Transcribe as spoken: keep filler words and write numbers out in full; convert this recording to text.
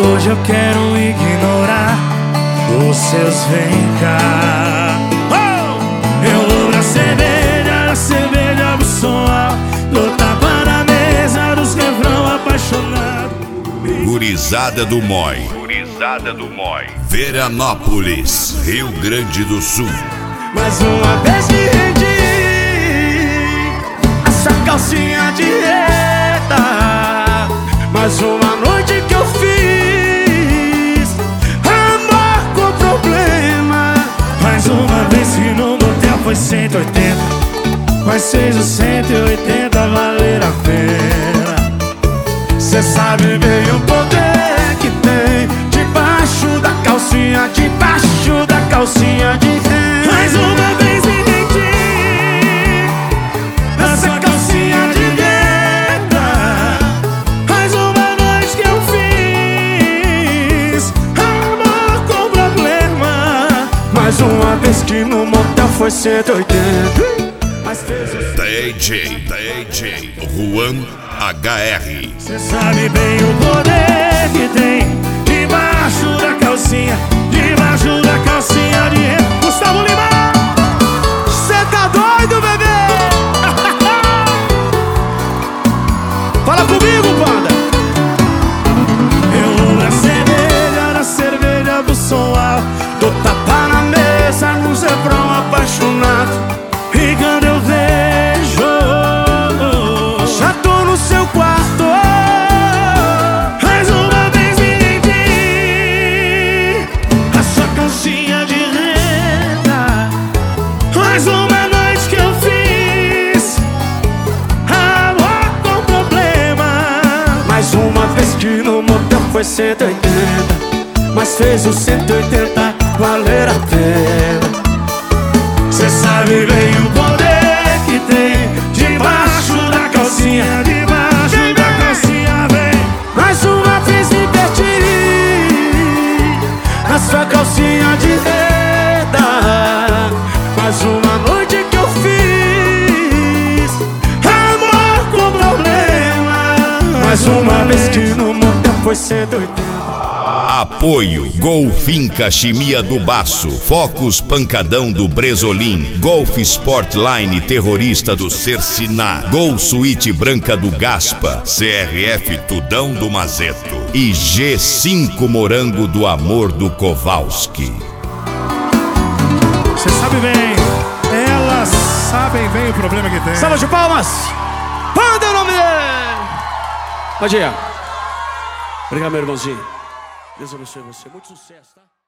Hoje eu quero ignorar os seus vem cá. Oh! Eu vou pra cerveja, a cerveja do som alto, tapa na mesa dos refrão apaixonado. Gurizada do Moi, Gurizada do Moi, Veranópolis, Rio Grande do Sul. Mais uma vez me rendi, essa calcinha de reta. Mais uma noite que eu fiz amor com problema. Mais uma vez que no motel foi cento e oitenta, mas fez os cento e oitenta valer a pena. Cê sabe bem o poder que tem debaixo da calcinha, debaixo da calcinha de renda. Mais uma vez me rendi nessa calcinha de renda. Mais uma noite que eu fiz amor com problema. Mais uma vez que no motel foi cento e oitenta, mas fez o D J, D J Juan H R. Cê sabe bem o poder que tem debaixo da calcinha, debaixo da calcinha de renda. Gustavo Lima, cê tá doido, bebê? Fala comigo, banda. Eu vou na cerveja, na cerveja do som alto, dou tapa na mesa, no refrão apaixonado. E quando eu vejo, já tô no seu quarto. Mais uma vez me rendi a sua calcinha de renda. Mais uma noite que eu fiz amor com problema. Mais uma vez que no motel foi cento e oitenta, mas fez os cento e oitenta valer a pena. Cê sabe bem o poder que tem debaixo da calcinha, debaixo da calcinha, vem. Mais uma vez me perdi na sua calcinha de renda. Mais uma noite que eu fiz amor com problema. Mais uma vez que no motel foi cento e oitenta. Apoio Golfim Caximia do Baço, Focus Pancadão do Bresolim, Golf Sportline Terrorista do Cerciná, Gol Suíte Branca do Gaspa, C R F Tudão do Mazeto e G cinco Morango do Amor do Kowalski. Você sabe bem, elas sabem bem o problema que tem. Salva de palmas! Manda o nome dele! Pode ir. Obrigado, meu irmãozinho. Deus abençoe você. Muito sucesso, tá?